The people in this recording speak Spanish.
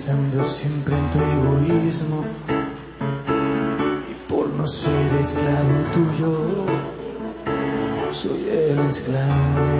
pensando siempre en tu egoísmo y por no ser esclavo tuyo, soy el esclavo.